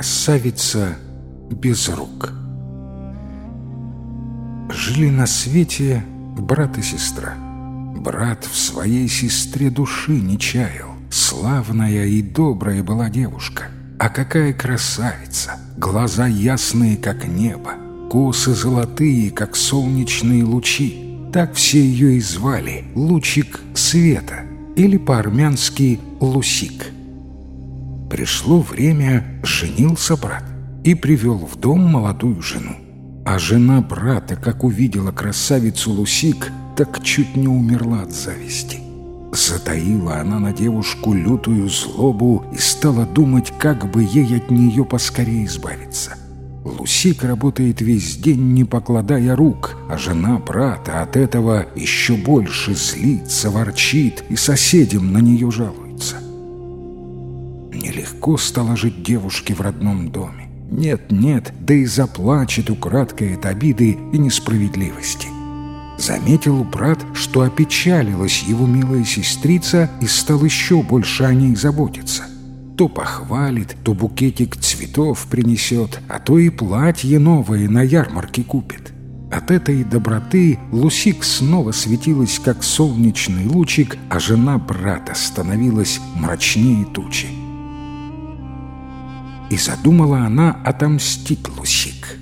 Красавица без рук. Жили на свете брат и сестра. Брат в своей сестре души не чаял. Славная и добрая была девушка. А какая красавица! Глаза ясные, как небо, косы золотые, как солнечные лучи. Так все ее и звали — Лучик света, или по-армянски Лусик. Пришло время, женился брат и привел в дом молодую жену. А жена брата, как увидела красавицу Лусик, так чуть не умерла от зависти. Затаила она на девушку лютую злобу и стала думать, как бы ей от нее поскорее избавиться. Лусик работает весь день, не покладая рук, а жена брата от этого еще больше злится, ворчит и соседям на нее жалуется. Нелегко стало жить девушке в родном доме. Нет-нет, да и заплачет украдкой от обиды и несправедливости. Заметил брат, что опечалилась его милая сестрица, и стал еще больше о ней заботиться. То похвалит, то букетик цветов принесет, а то и платье новое на ярмарке купит. От этой доброты Лусик снова светилась, как солнечный лучик, а жена брата становилась мрачнее тучи. И задумала она отомстить Лусик.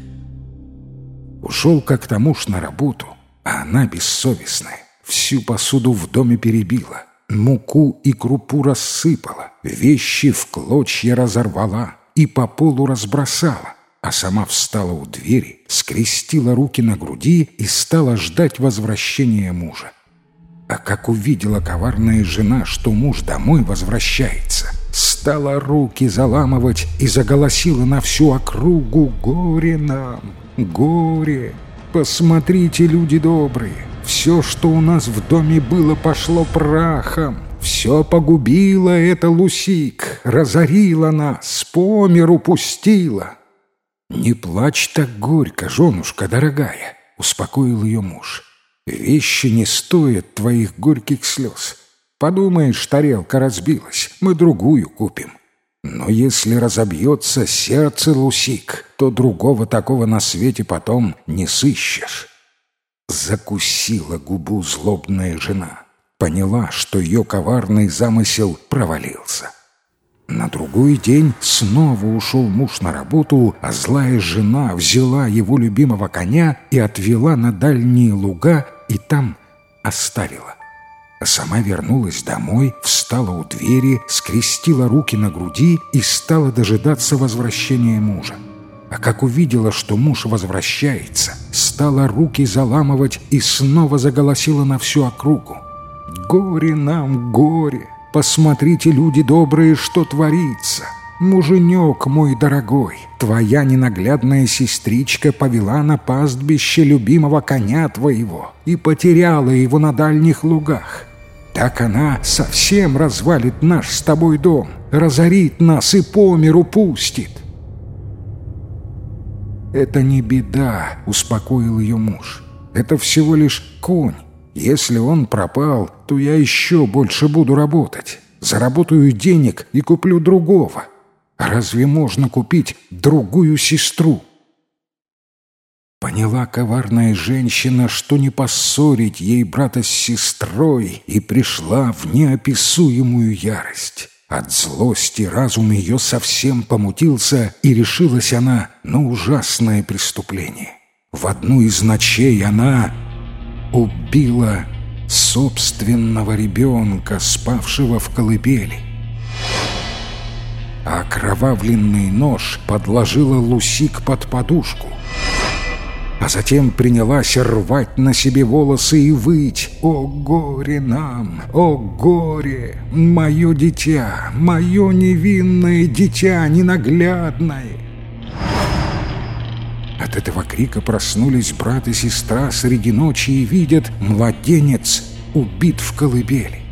Ушел как-то муж на работу, а она бессовестная. Всю посуду в доме перебила, муку и крупу рассыпала, вещи в клочья разорвала и по полу разбросала, а сама встала у двери, скрестила руки на груди и стала ждать возвращения мужа. А как увидела коварная жена, что муж домой возвращается, стала руки заламывать и заголосила на всю округу: «Горе нам, горе! Посмотрите, люди добрые, все, что у нас в доме было, пошло прахом. Все погубила эта Лусик, разорила нас, по миру пустила». «Не плачь так горько, женушка дорогая», — успокоил ее муж. «Вещи не стоят твоих горьких слез. Подумаешь, тарелка разбилась, мы другую купим. Но если разобьется сердце Лусик, то другого такого на свете потом не сыщешь». Закусила губу злобная жена. Поняла, что ее коварный замысел провалился. На другой день снова ушел муж на работу, а злая жена взяла его любимого коня и отвела на дальние луга, и там оставила. Сама вернулась домой, встала у двери, скрестила руки на груди и стала дожидаться возвращения мужа. А как увидела, что муж возвращается, стала руки заламывать и снова заголосила на всю округу: «Горе нам, горе! Посмотрите, люди добрые, что творится! Муженек мой дорогой, твоя ненаглядная сестричка повела на пастбище любимого коня твоего и потеряла его на дальних лугах. Так она совсем развалит наш с тобой дом, разорит нас и по миру пустит». «Это не беда», — успокоил ее муж. «Это всего лишь конь. Если он пропал, то я еще больше буду работать. Заработаю денег и куплю другого. Разве можно купить другую сестру?» Поняла коварная женщина, что не поссорить ей брата с сестрой, и пришла в неописуемую ярость. От злости разум ее совсем помутился, и решилась она на ужасное преступление. В одну из ночей она убила собственного ребенка, спавшего в колыбели. А окровавленный нож подложила Лусик под подушку, а затем принялась рвать на себе волосы и выть: «О горе нам! О горе! Мое дитя! Мое невинное дитя ненаглядное!» От этого крика проснулись брат и сестра среди ночи и видят: младенец убит в колыбели.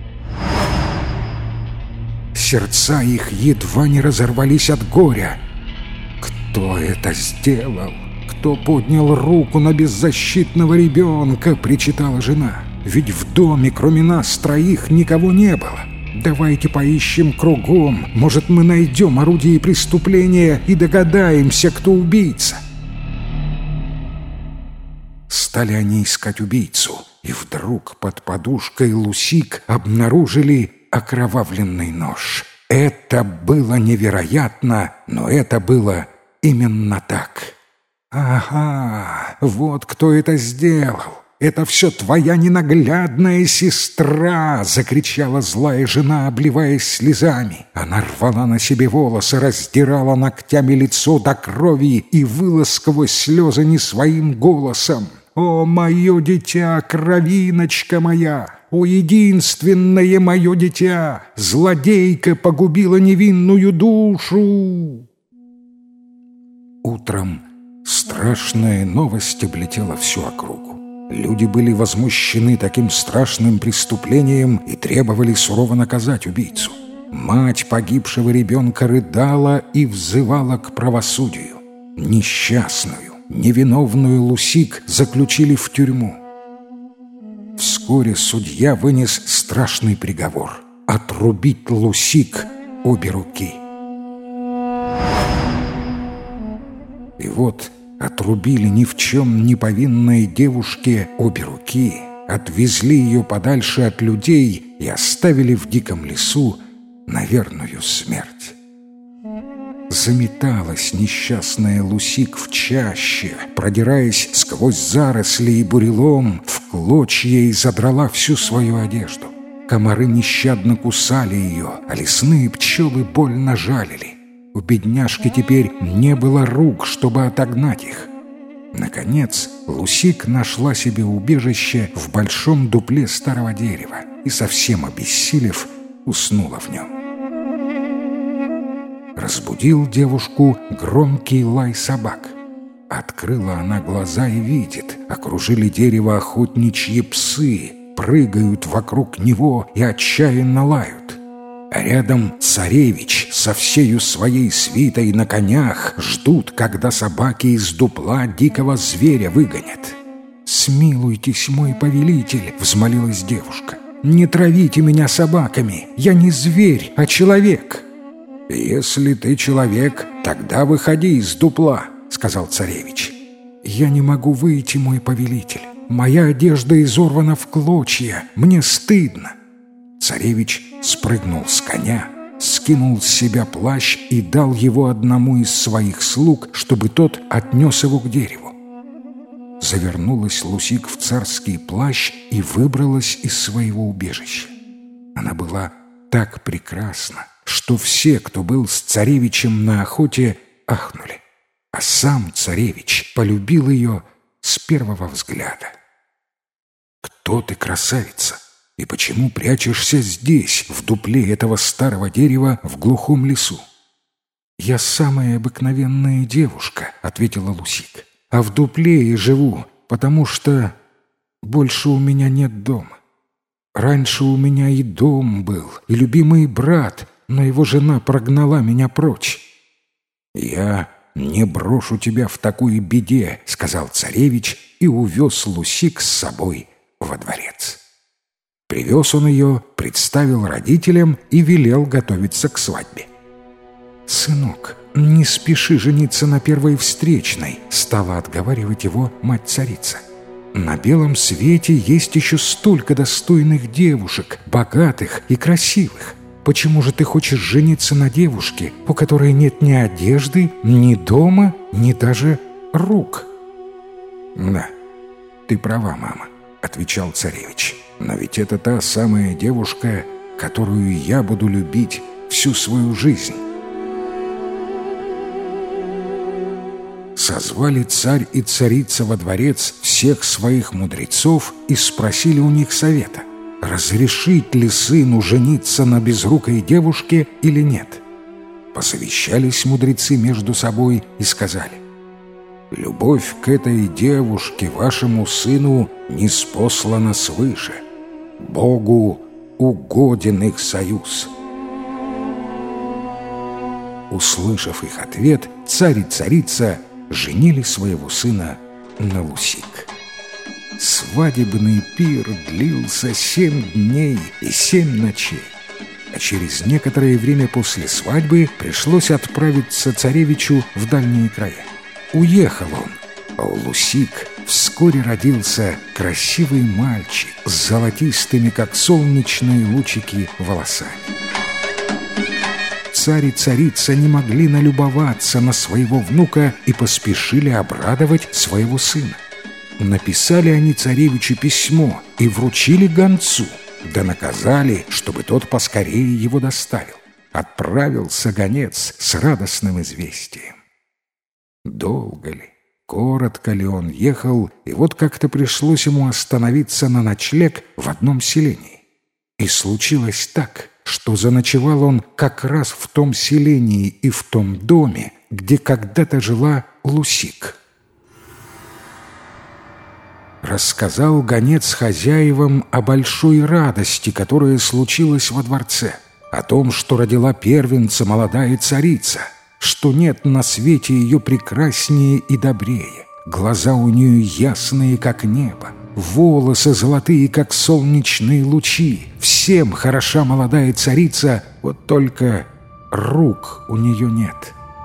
Сердца их едва не разорвались от горя. «Кто это сделал? Кто поднял руку на беззащитного ребенка?» — причитала жена. «Ведь в доме, кроме нас троих, никого не было. Давайте поищем кругом. Может, мы найдем орудие преступления и догадаемся, кто убийца». Стали они искать убийцу, и вдруг под подушкой Лусик обнаружили окровавленный нож. Это было невероятно, но это было именно так. «Ага, вот кто это сделал! Это все твоя ненаглядная сестра!» — закричала злая жена, обливаясь слезами. Она рвала на себе волосы, раздирала ногтями лицо до крови и выла сквозь слезы не своим голосом: «О, мое дитя, кровиночка моя! О, единственное мое дитя! Злодейка погубила невинную душу!» Утром страшная новость облетела всю округу. Люди были возмущены таким страшным преступлением и требовали сурово наказать убийцу. Мать погибшего ребенка рыдала и взывала к правосудию. Несчастную, невиновную Лусик заключили в тюрьму. Вскоре судья вынес страшный приговор — отрубить Лусик обе руки. И вот отрубили ни в чем не повинной девушке обе руки, отвезли ее подальше от людей и оставили в диком лесу на верную смерть. Заметалась несчастная Лусик в чаще, продираясь сквозь заросли и бурелом, в клочья и задрала всю свою одежду. Комары нещадно кусали ее, а лесные пчелы больно жалили. У бедняжки теперь не было рук, чтобы отогнать их. Наконец, Лусик нашла себе убежище в большом дупле старого дерева и, совсем обессилев, уснула в нем. Разбудил девушку громкий лай собак. Открыла она глаза и видит: окружили дерево охотничьи псы, прыгают вокруг него и отчаянно лают. А рядом царевич со всею своей свитой на конях ждут, когда собаки из дупла дикого зверя выгонят. «Смилуйтесь, мой повелитель!» — взмолилась девушка. «Не травите меня собаками! Я не зверь, а человек!» «Если ты человек, тогда выходи из дупла», — сказал царевич. «Я не могу выйти, мой повелитель. Моя одежда изорвана в клочья. Мне стыдно». Царевич спрыгнул с коня, скинул с себя плащ и дал его одному из своих слуг, чтобы тот отнес его к дереву. Завернулась Лусик в царский плащ и выбралась из своего убежища. Она была так прекрасна, что все, кто был с царевичем на охоте, ахнули. А сам царевич полюбил ее с первого взгляда. «Кто ты, красавица? И почему прячешься здесь, в дупле этого старого дерева в глухом лесу?» «Я самая обыкновенная девушка», — ответила Лусик. «А в дупле и живу, потому что больше у меня нет дома. Раньше у меня и дом был, и любимый брат, но его жена прогнала меня прочь». «Я не брошу тебя в такой беде», — сказал царевич и увез Лусик с собой во дворец. Привез он ее, представил родителям и велел готовиться к свадьбе. «Сынок, не спеши жениться на первой встречной», — стала отговаривать его мать-царица. «На белом свете есть еще столько достойных девушек, богатых и красивых. Почему же ты хочешь жениться на девушке, у которой нет ни одежды, ни дома, ни даже рук?» «Да, ты права, мама», — отвечал царевич. «Но ведь это та самая девушка, которую я буду любить всю свою жизнь». Созвали царь и царица во дворец всех своих мудрецов и спросили у них совета, разрешить ли сыну жениться на безрукой девушке или нет. Посовещались мудрецы между собой и сказали: «Любовь к этой девушке, вашему сыну, ниспослана свыше. Богу угоден их союз». Услышав их ответ, царь и царица женили своего сына на Лусик. Свадебный пир длился 7 дней и 7 ночей. а через некоторое время после свадьбы пришлось отправиться царевичу в дальние края. Уехал он, а у Лусик вскоре родился красивый мальчик с золотистыми, как солнечные лучики, волосами. Царь и царица не могли налюбоваться на своего внука и поспешили обрадовать своего сына. Написали они царевичу письмо и вручили гонцу, да наказали, чтобы тот поскорее его доставил. Отправился гонец с радостным известием. Долго ли, коротко ли он ехал, и вот как-то пришлось ему остановиться на ночлег в одном селении. И случилось так, что заночевал он как раз в том селении и в том доме, где когда-то жила Лусик. Рассказал гонец хозяевам о большой радости, которая случилась во дворце, о том, что родила первенца молодая царица, что нет на свете ее прекраснее и добрее, глаза у нее ясные, как небо, волосы золотые, как солнечные лучи, всем хороша молодая царица, вот только рук у нее нет.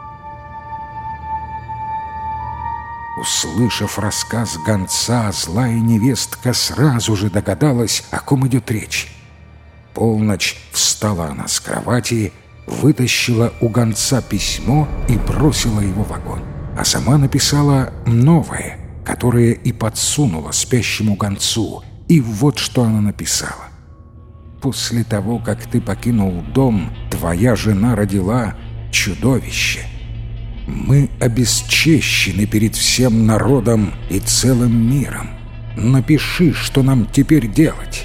Услышав рассказ гонца, злая невестка сразу же догадалась, о ком идет речь. Полночь встала она с кровати, вытащила у гонца письмо и бросила его в огонь, а сама написала новое, которое и подсунула спящему гонцу. И вот что она написала: «После того, как ты покинул дом, твоя жена родила чудовище. Мы обесчещены перед всем народом и целым миром. Напиши, что нам теперь делать».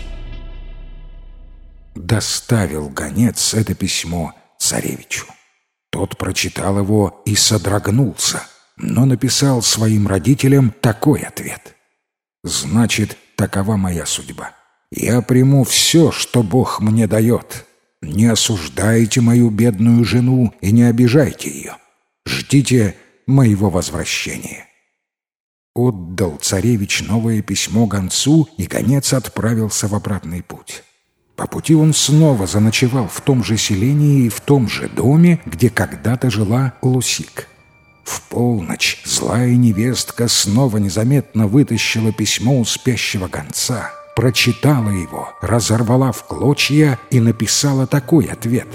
Доставил гонец это письмо царевичу. Тот прочитал его и содрогнулся, но написал своим родителям такой ответ: «Значит, такова моя судьба. Я приму все, что Бог мне дает. Не осуждайте мою бедную жену и не обижайте ее. Ждите моего возвращения». Отдал царевич новое письмо гонцу, и гонец отправился в обратный путь. По пути он снова заночевал в том же селении и в том же доме, где когда-то жила Лусик. В полночь злая невестка снова незаметно вытащила письмо у спящего гонца, прочитала его, разорвала в клочья и написала такой ответ: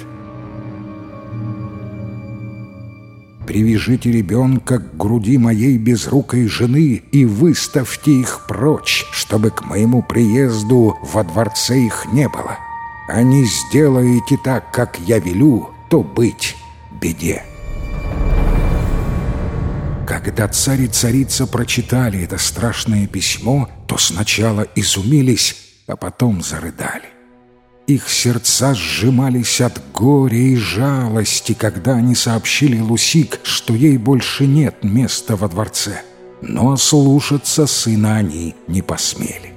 «Привяжите ребенка к груди моей безрукой жены и выставьте их прочь, чтобы к моему приезду во дворце их не было. А не сделаете так, как я велю, то быть беде». Когда царь и царица прочитали это страшное письмо, то сначала изумились, а потом зарыдали. Их сердца сжимались от горя и жалости, когда они сообщили Лусик, что ей больше нет места во дворце. Но слушаться сына они не посмели.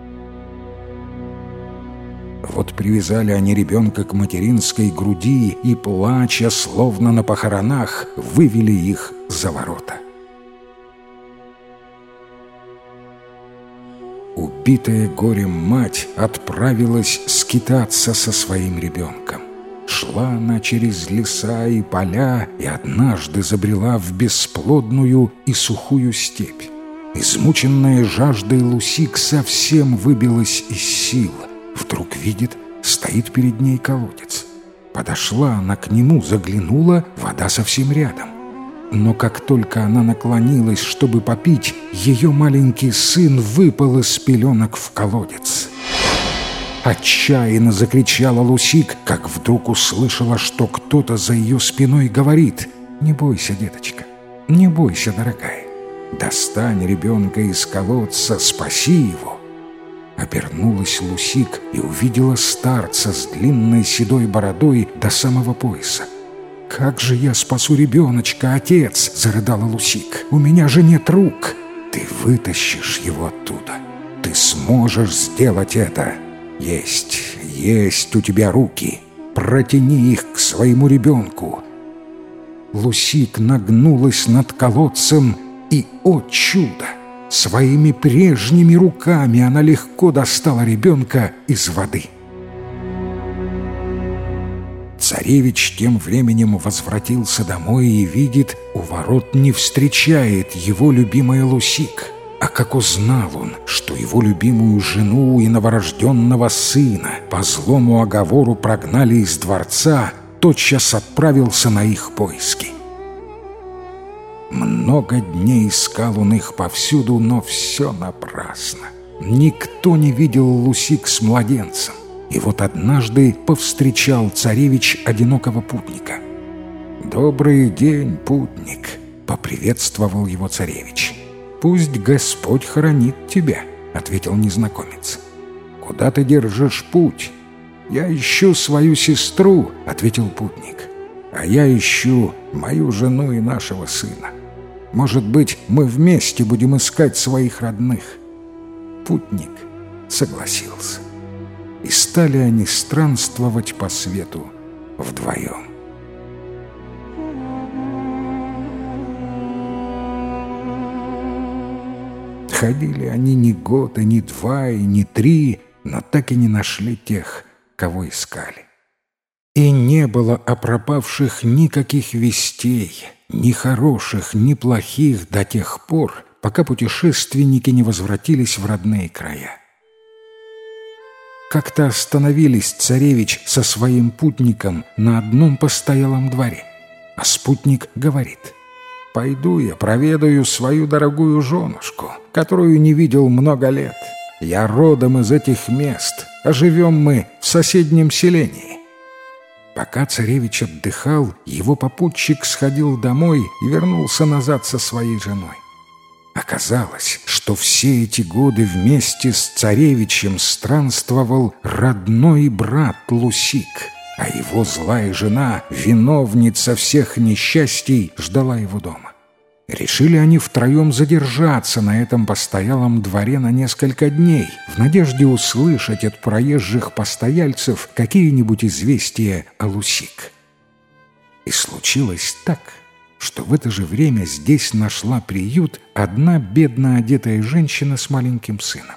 Вот привязали они ребенка к материнской груди и, плача, словно на похоронах, вывели их за ворота. Убитая горем мать отправилась скитаться со своим ребенком. Шла она через леса и поля и однажды забрела в бесплодную и сухую степь. Измученная жаждой Лусик совсем выбилась из сил. Вдруг видит, стоит перед ней колодец. Подошла она к нему, заглянула, вода совсем рядом. Но как только она наклонилась, чтобы попить, ее маленький сын выпал из пеленок в колодец. Отчаянно закричала Лусик, как вдруг услышала, что кто-то за ее спиной говорит: «Не бойся, деточка, не бойся, дорогая. Достань ребенка из колодца, спаси его». Обернулась Лусик и увидела старца с длинной седой бородой до самого пояса. «Как же я спасу ребеночка, отец?» — зарыдала Лусик. «У меня же нет рук!» «Ты вытащишь его оттуда. Ты сможешь сделать это. Есть у тебя руки. Протяни их к своему ребенку». Лусик нагнулась над колодцем, и, о чудо! Своими прежними руками она легко достала ребенка из воды. Царевич тем временем возвратился домой и видит, у ворот не встречает его любимая Лусик. А как узнал он, что его любимую жену и новорожденного сына по злому оговору прогнали из дворца, тотчас отправился на их поиски. Много дней искал он их повсюду, но все напрасно. Никто не видел Лусик с младенцем. И вот однажды повстречал царевич одинокого путника. «Добрый день, путник!» — поприветствовал его царевич. «Пусть Господь хранит тебя», — ответил незнакомец. «Куда ты держишь путь?» «Я ищу свою сестру», — ответил путник. «А я ищу мою жену и нашего сына. Может быть, мы вместе будем искать своих родных». Путник согласился. И стали они странствовать по свету вдвоем. Ходили они ни год, и ни два, и ни три, но так и не нашли тех, кого искали. И не было о пропавших никаких вестей, ни хороших, ни плохих, до тех пор, пока путешественники не возвратились в родные края. Как-то остановились царевич со своим путником на одном постоялом дворе, а спутник говорит: «Пойду я проведаю свою дорогую женушку, которую не видел много лет. Я родом из этих мест, а живем мы в соседнем селении». Пока царевич отдыхал, его попутчик сходил домой и вернулся назад со своей женой. Оказалось, что все эти годы вместе с царевичем странствовал родной брат Лусик, а его злая жена, виновница всех несчастий, ждала его дома. Решили они втроем задержаться на этом постоялом дворе на несколько дней, в надежде услышать от проезжих постояльцев какие-нибудь известия о Лусик. И случилось так, что в это же время здесь нашла приют одна бедно одетая женщина с маленьким сыном.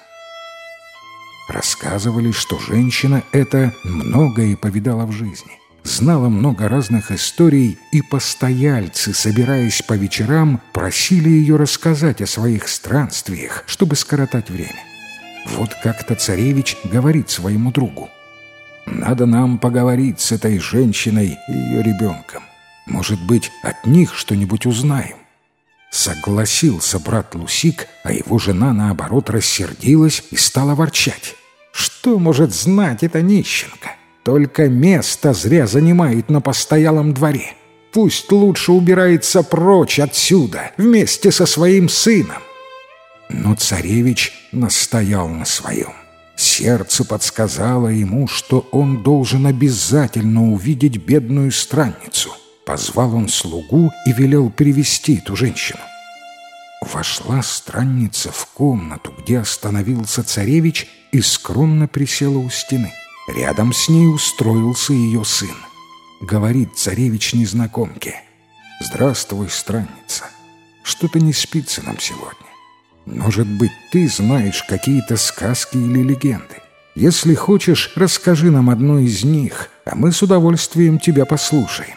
Рассказывали, что женщина эта многое повидала в жизни, знала много разных историй, и постояльцы, собираясь по вечерам, просили ее рассказать о своих странствиях, чтобы скоротать время. Вот как-то царевич говорит своему другу: «Надо нам поговорить с этой женщиной и ее ребенком. Может быть, от них что-нибудь узнаем». Согласился брат Лусик, а его жена, наоборот, рассердилась и стала ворчать: «Что может знать эта нищенка? Только место зря занимает на постоялом дворе. Пусть лучше убирается прочь отсюда вместе со своим сыном». Но царевич настоял на своем. Сердце подсказало ему, что он должен обязательно увидеть бедную странницу. Позвал он слугу и велел привести эту женщину. Вошла странница в комнату, где остановился царевич, и скромно присела у стены. Рядом с ней устроился ее сын. Говорит царевич незнакомке: «Здравствуй, странница. Что-то не спится нам сегодня. Может быть, ты знаешь какие-то сказки или легенды? Если хочешь, расскажи нам одну из них, а мы с удовольствием тебя послушаем».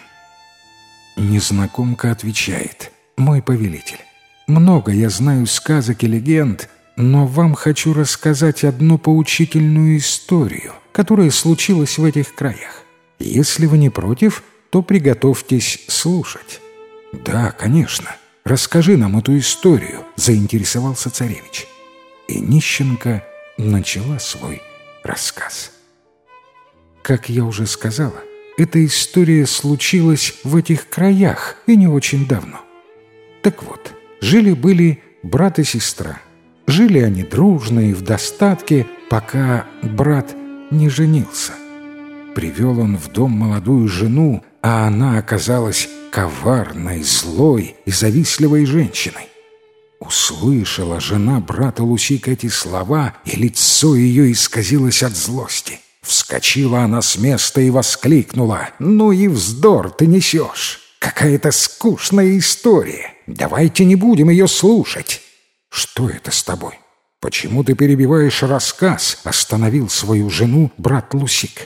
Незнакомка отвечает: «Мой повелитель, много я знаю сказок и легенд, но вам хочу рассказать одну поучительную историю, которая случилась в этих краях. Если вы не против, то приготовьтесь слушать». «Да, конечно, расскажи нам эту историю», — заинтересовался царевич. И нищенка начала свой рассказ. Как я уже сказала, эта история случилась в этих краях и не очень давно. Так вот, жили-были брат и сестра. Жили они дружно и в достатке, пока брат не женился. Привел он в дом молодую жену, а она оказалась коварной, злой и завистливой женщиной. Услышала жена брата Лусика эти слова, и лицо ее исказилось от злости. Вскочила она с места и воскликнула: «Ну и вздор ты несешь! Какая-то скучная история! Давайте не будем ее слушать!» «Что это с тобой? Почему ты перебиваешь рассказ?» — остановил свою жену брат Лусик.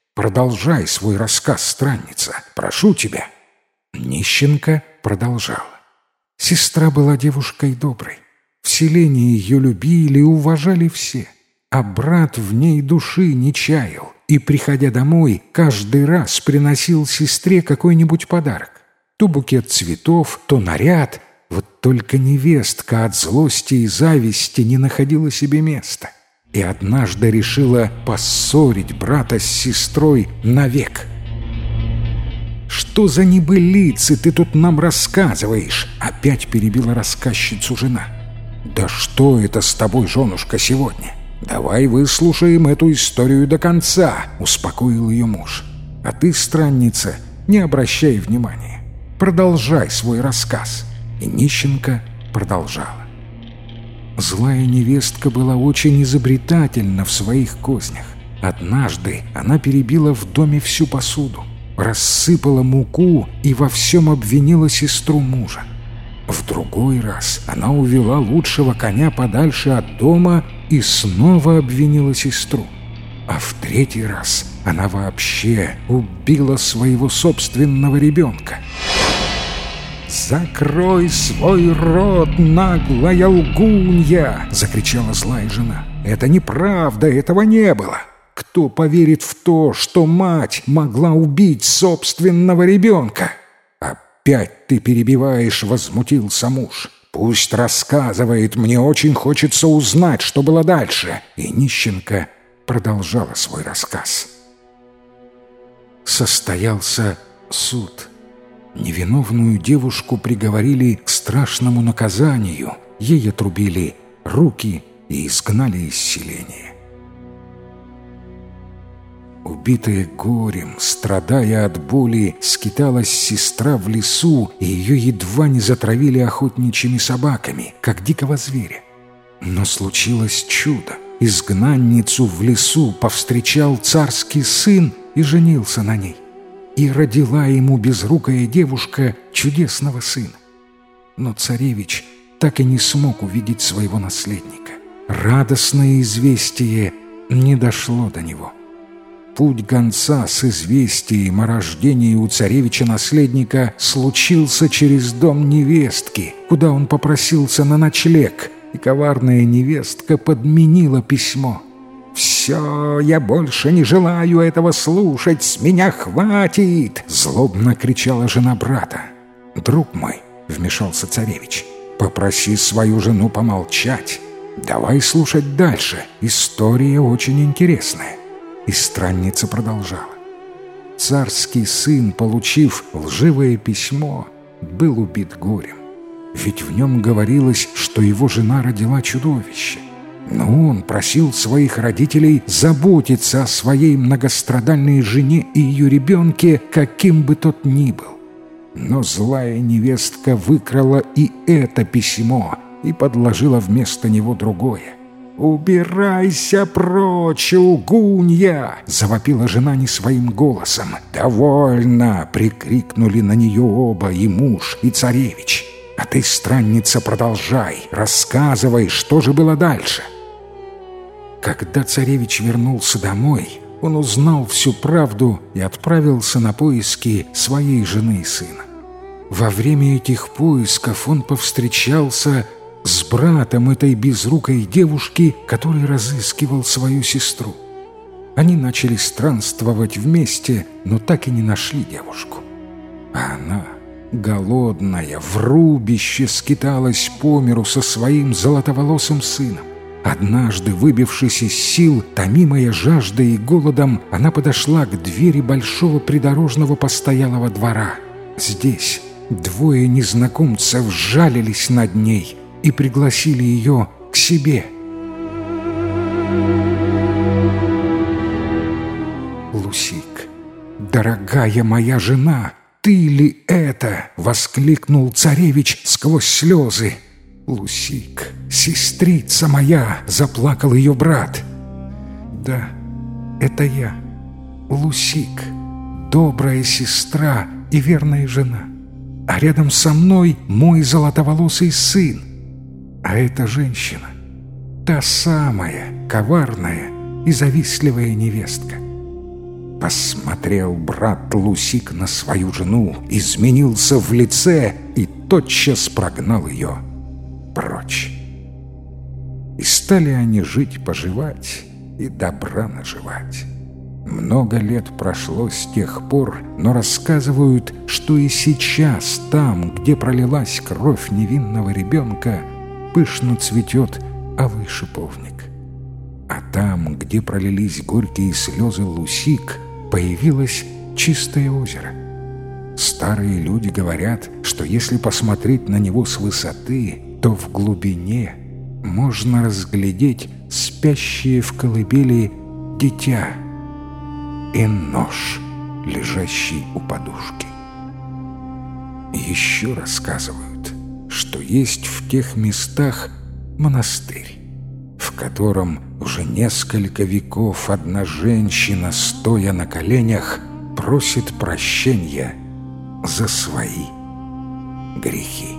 Продолжай свой рассказ, странница, прошу тебя». Нищенка продолжала. Сестра была девушкой доброй. В селении ее любили и уважали все, а брат в ней души не чаял и, приходя домой, каждый раз приносил сестре какой-нибудь подарок. То букет цветов, то наряд. Вот только невестка от злости и зависти не находила себе места и однажды решила поссорить брата с сестрой навек. «Что за небылицы ты тут нам рассказываешь?» — опять перебила рассказчицу жена. «Да что это с тобой, женушка, сегодня? Давай выслушаем эту историю до конца», — успокоил ее муж. «А ты, странница, не обращай внимания. Продолжай свой рассказ». И нищенка продолжала. Злая невестка была очень изобретательна в своих кознях. Однажды она перебила в доме всю посуду, рассыпала муку и во всем обвинила сестру мужа. В другой раз она увела лучшего коня подальше от дома и снова обвинила сестру. А в третий раз она вообще убила своего собственного ребенка. «Закрой свой рот, наглая лгунья!» — закричала злая жена. «Это неправда, этого не было. Кто поверит в то, что мать могла убить собственного ребенка?» «Опять ты перебиваешь», — возмутился муж. «Пусть рассказывает, мне очень хочется узнать, что было дальше». И нищенка продолжала свой рассказ. Состоялся суд. Невиновную девушку приговорили к страшному наказанию, ей отрубили руки и изгнали из селения. Убитая горем, страдая от боли, скиталась сестра в лесу, и ее едва не затравили охотничьими собаками, как дикого зверя. Но случилось чудо. Изгнанницу в лесу повстречал царский сын и женился на ней. И родила ему безрукая девушка чудесного сына. Но царевич так и не смог увидеть своего наследника. Радостное известие не дошло до него. Путь гонца с известием о рождении у царевича-наследника случился через дом невестки, куда он попросился на ночлег, и коварная невестка подменила письмо. «Все, я больше не желаю этого слушать, с меня хватит!» — злобно кричала жена брата. «Друг мой», — вмешался царевич, — «попроси свою жену помолчать. Давай слушать дальше, история очень интересная». И странница продолжала. Царский сын, получив лживое письмо, был убит горем. Ведь в нем говорилось, что его жена родила чудовище. Но он просил своих родителей заботиться о своей многострадальной жене и ее ребенке, каким бы тот ни был. Но злая невестка выкрала и это письмо и подложила вместо него другое. «Убирайся прочь, лгунья!» — завопила жена не своим голосом. «Довольно!» — прикрикнули на нее оба, и муж, и царевич. «А ты, странница, продолжай, рассказывай, что же было дальше». Когда царевич вернулся домой, он узнал всю правду и отправился на поиски своей жены и сына. Во время этих поисков он повстречался с братом этой безрукой девушки, который разыскивал свою сестру. Они начали странствовать вместе, но так и не нашли девушку. А она, голодная, в рубище скиталась по миру со своим золотоволосым сыном. Однажды, выбившись из сил, томимая жаждой и голодом, она подошла к двери большого придорожного постоялого двора. Здесь двое незнакомцев сжалились над ней и пригласили ее к себе. «Лусик, дорогая моя жена, ты ли это?» — воскликнул царевич сквозь слезы. «Лусик, сестрица моя!» — заплакал ее брат. «Да, это я, Лусик, добрая сестра и верная жена. А рядом со мной мой золотоволосый сын. А эта женщина, та самая коварная и завистливая невестка. Посмотрел брат Лусик на свою жену, изменился в лице и тотчас прогнал ее прочь. И стали они жить-поживать и добра наживать. Много лет прошло с тех пор, но рассказывают, что и сейчас там, где пролилась кровь невинного ребенка, пышно цветет алый шиповник. А там, где пролились горькие слезы Лусик, появилось чистое озеро. Старые люди говорят, что если посмотреть на него с высоты, то в глубине можно разглядеть спящее в колыбели дитя и нож, лежащий у подушки. Еще рассказывают, что есть в тех местах монастырь, в котором уже несколько веков одна женщина, стоя на коленях, просит прощения за свои грехи.